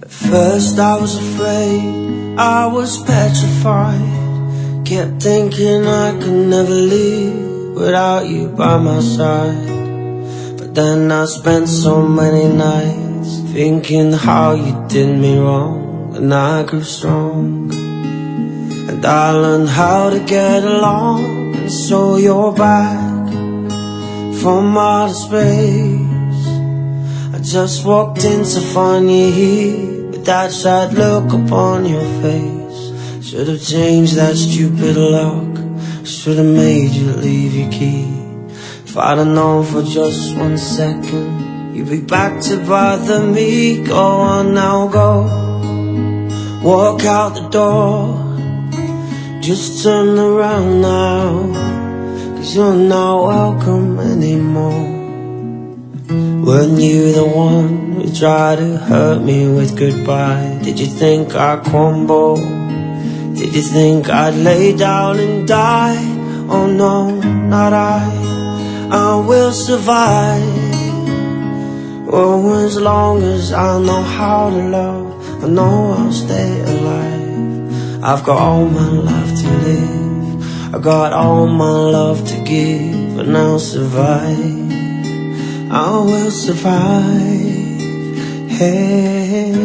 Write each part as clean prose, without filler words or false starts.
First I was afraid, I was petrified. Kept thinking I could never leave without you by my side. But then I spent so many nights thinking how you did me wrong. And I grew strong, and I learned how to get along. And so you're back from outer space. I just walked in to find you here with that sad look upon your face. Should've changed that stupid lock, should've made you leave your key. If I'd have known for just 1 second you'd be back to bother me. Go on now, go, walk out the door. Just turn around now, 'cause you're not welcome anymore. Weren't you the one who tried to hurt me with goodbye? Did you think I'd crumble? Did you think I'd lay down and die? Oh no, not I will survive. Oh, as long as I know how to love, I know I'll stay alive. I've got all my life to live, I got all my love to give, and I'll survive. I will survive. Hey.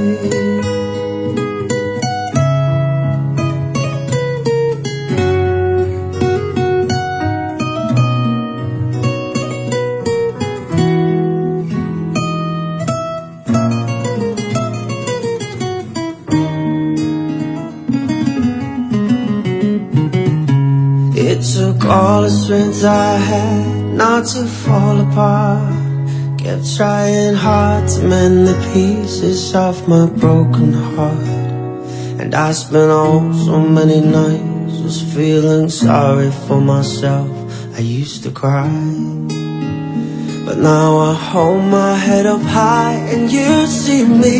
It took all the strength I had not to fall apart. Kept trying hard to mend the pieces of my broken heart. And I spent so many nights just feeling sorry for myself. I used to cry, but now I hold my head up high and you see me,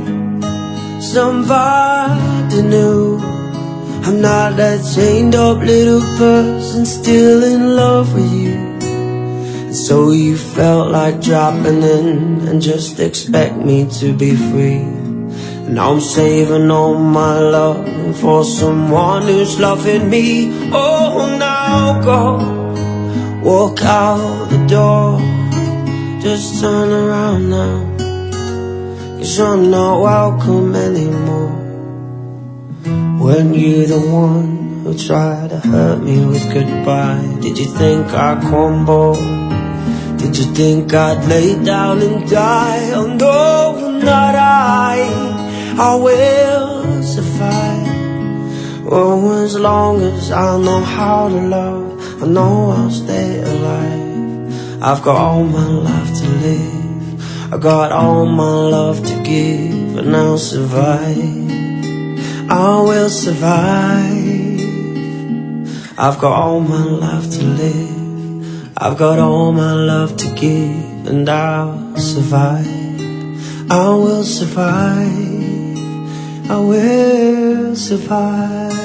somebody new. I'm not that chained up little person still in love with you. And so you felt like dropping in and just expect me to be free. And I'm saving all my love for someone who's loving me. Oh, now go, walk out the door. Just turn around now, 'cause you're not welcome anymore. Weren't you the one who tried to hurt me with goodbye? Did you think I'd crumble? Did you think I'd lay down and die? Oh no, not I will survive. Oh, as long as I know how to love, I know I'll stay alive. I've got all my life to live, I got all my love to give, and I'll survive. I will survive. I've got all my life to live, I've got all my love to give, and I'll survive. I will survive. I will survive.